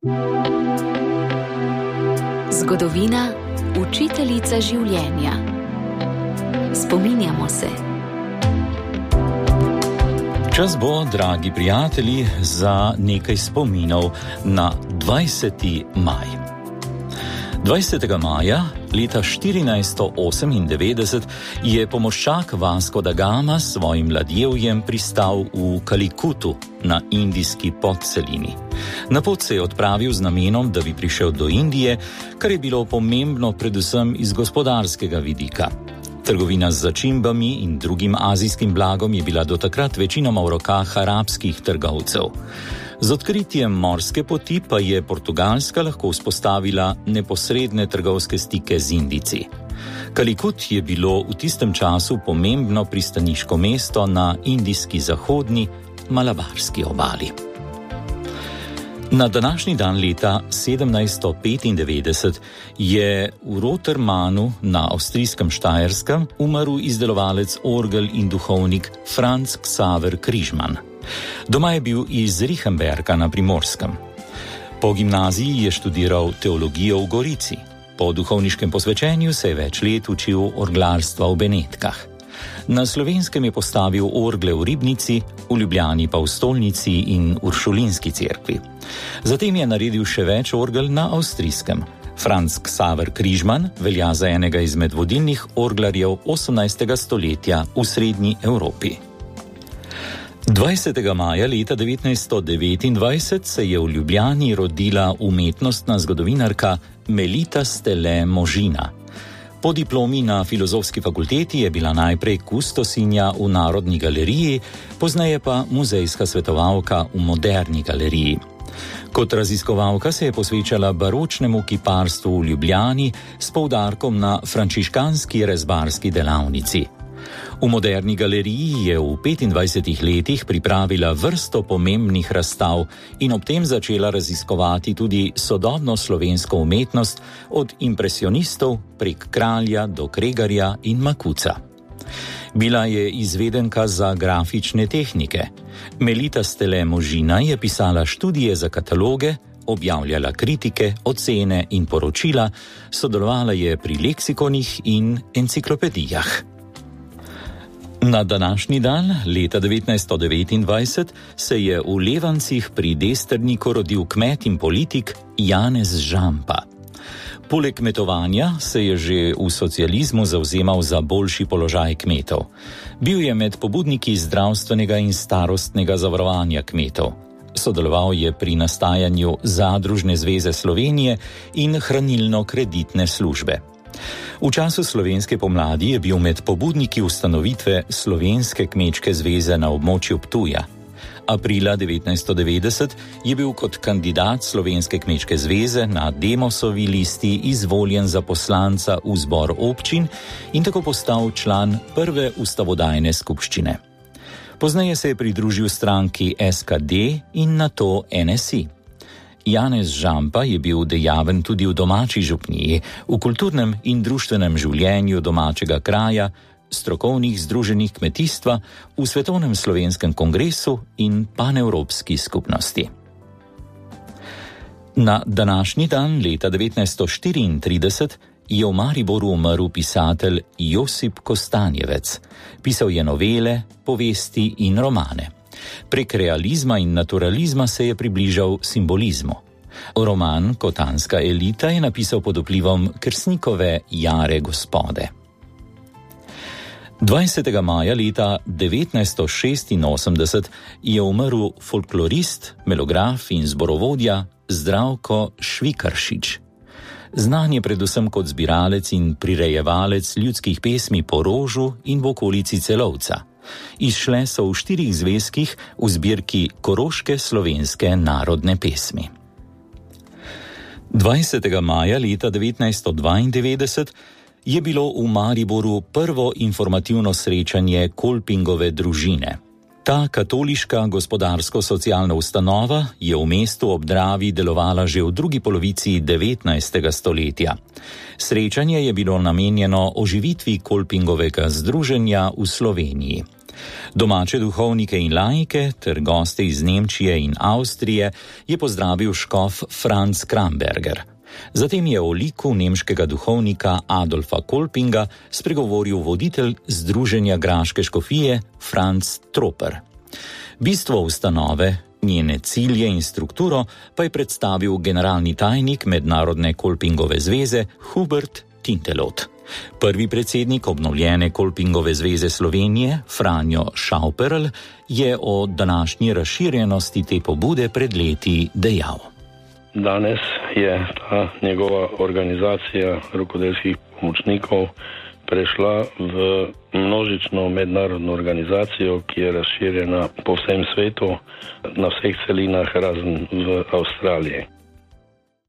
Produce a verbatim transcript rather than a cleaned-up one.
Zgodovina, učiteljica življenja. Spominjamo se. Čas bo, dragi prijatelji, za nekaj spominov na dvajseti maj. dvajsetega maja leta štirinajststo osemindevetdeset je pomoščak Vasco da Gama s svojim ladjevjem pristal v Kalikutu na indijski podcelini. Na pot se je odpravil z namenom, da bi prišel do Indije, kar je bilo pomembno predvsem iz gospodarskega vidika. Trgovina z začimbami in drugim azijskim blagom je bila do takrat večinoma v rokah arabskih trgovcev. Z odkritjem morske poti pa je Portugalska lahko vzpostavila neposredne trgovske stike z Indijci. Kalikut je bilo v tistem času pomembno pristaniško mesto na indijski zahodni malabarski obali. Na današnji dan leta sedemnajststo petindevetdeset je v Rotermanu na avstrijskem Štajerskem umrl izdelovalec orgel in duhovnik Franz Xaver Križman. Doma je bil iz Richenberga na Primorskem. Po gimnaziji je študiral teologijo v Gorici. Po duhovniškem posvečenju se je več let učil orglarstva v Benetkah. Na Slovenskem je postavil orgle v Ribnici, v Ljubljani pa v Stolnici in Uršulinski cerkvi. Zatem je naredil še več orgel na avstrijskem. Franz Xaver Križman velja za enega izmed vodilnih orglarjev osemnajstega stoletja v srednji Evropi. dvajsetega maja leta devetnajststo devetindvajset se je v Ljubljani rodila umetnostna zgodovinarka Melita Stele Možina. Po diplomi na Filozofski fakulteti je bila najprej kustosinja v Narodni galeriji, pozneje pa muzejska svetovalka v Moderni galeriji. Kot raziskovalka se je posvečala baročnemu kiparstvu v Ljubljani s poudarkom na frančiškanski rezbarski delavnici. V Moderni galeriji je v petindvajsetih letih pripravila vrsto pomembnih razstav in ob tem začela raziskovati tudi sodobno slovensko umetnost od impresionistov prek Kralja do Kregarja in Makuca. Bila je izvedenka za grafične tehnike. Melita Stele Možina je pisala študije za kataloge, objavljala kritike, ocene in poročila, sodelovala je pri leksikonih in enciklopedijah. Na današnji dan, leta devetnajststo devetindvajset, se je v Levancih pri Desterniku rodil kmet in politik Janez Žampa. Poleg kmetovanja se je že v socializmu zavzemal za boljši položaj kmetov. Bil je med pobudniki zdravstvenega in starostnega zavarovanja kmetov. Sodeloval je pri nastajanju Zadružne zveze Slovenije in hranilno-kreditne službe. V času slovenske pomladi je bil med pobudniki ustanovitve Slovenske kmečke zveze na območju Ptuja. Aprila devetnajststo devetdeset je bil kot kandidat Slovenske kmečke zveze na Demosovi listi izvoljen za poslanca v zbor občin in tako postal član prve ustavodajne skupščine. Pozneje se je pridružil stranki S K D in nato N S I. Janez Žampa je bil dejaven tudi v domači župniji, v kulturnem in društvenem življenju domačega kraja, strokovnih združenjih kmetijstva, v Svetovnem slovenskem kongresu in panevropski skupnosti. Na današnji dan leta devetnajststo štiriintrideset je v Mariboru umrl pisatelj Josip Kostanjevec. Pisal je novele, povesti in romane. Prek realizma in naturalizma se je približal simbolizmu. Roman Kotanska elita je napisal pod vplivom Kersnikove Jare gospode. dvajsetega maja leta devetnajststo šestinosemdeset je umrl folklorist, melograf in zborovodja Zdravko Švikaršič. Znan je predvsem kot zbiralec in prirejevalec ljudskih pesmi po Rožu in v okolici Celovca. Izšle so v štirih zvezkih v zbirki Koroške slovenske narodne pesmi. dvajsetega maja leta devetnajststo dvaindevetdeset je bilo v Mariboru prvo informativno srečanje Kolpingove družine. Ta katoliška gospodarsko-socialna ustanova je v mestu ob Dravi delovala že v drugi polovici devetnajstega stoletja. Srečanje je bilo namenjeno oživitvi Kolpingovega združenja v Sloveniji. Domače duhovnike in laike ter goste iz Nemčije in Avstrije je pozdravil škof Franz Kramberger. Zatem je o liku nemškega duhovnika Adolfa Kolpinga spregovoril voditelj Združenja graške škofije Franz Troper. Bistvo ustanove, njene cilje in strukturo pa je predstavil generalni tajnik Mednarodne Kolpingove zveze Hubert Tintelot. Prvi predsednik obnovljene Kolpingove zveze Slovenije, Franjo Schauperl, je o današnji razširjenosti te pobude pred leti dejal. Danes je ta njegova organizacija rokodelskih pomočnikov prešla v množično mednarodno organizacijo, ki je razširjena po vsem svetu, na vseh celinah razen v Avstraliji.